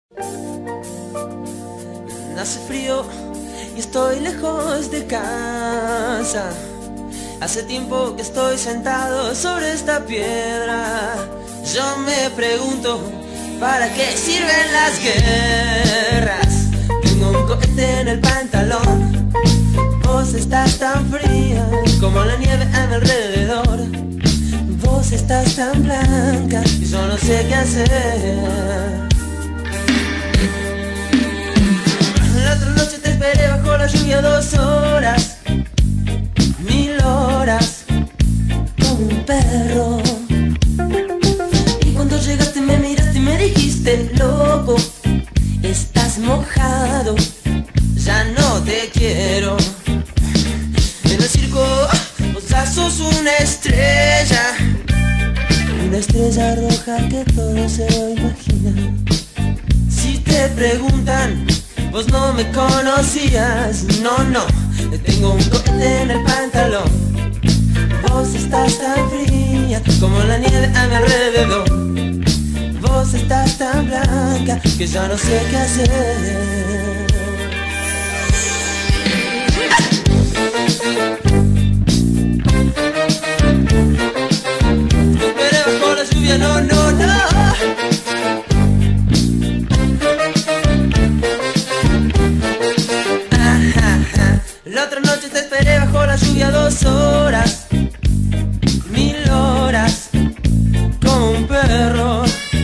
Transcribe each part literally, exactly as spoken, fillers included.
Hace frío y estoy lejos de casa. Hace tiempo que estoy sentado sobre esta piedra. Yo me pregunto, ¿para qué sirven las guerras? Tengo un cohete en el pantalón. Vos estás tan fría como la nieve a mi alrededor. Vos estás tan blanca y yo no sé qué hacer. La otra noche te esperé bajo la lluvia dos horas, mil horas, como un perro. Y cuando llegaste me miraste y me dijiste, loco, estás mojado, ya no te quiero. En el circo vos ya sos una estrella, una estrella roja que todo se lo imagina. Si te preguntan, vos no me conocías, no, no. Tengo un cohete en el pantalón. Vos estás tan fría como la nieve a mi alrededor. Vos estás tan blanca que ya no sé qué hacer. Te esperé bajo la lluvia, no, no, no. La otra noche te esperé bajo la lluvia dos horas, mil horas, como un perro.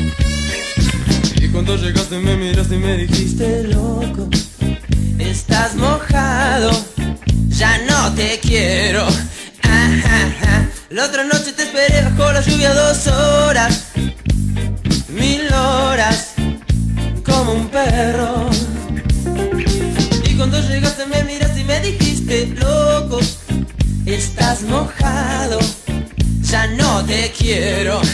Y cuando llegaste me miraste y me dijiste, loco, estás mojado, ya no te quiero. Ajá. La otra noche te esperé bajo la lluvia dos horas, mil horas, como un perro. Y cuando llegaste me miraste y me dijiste, loco, estás mojado, ya no te quiero.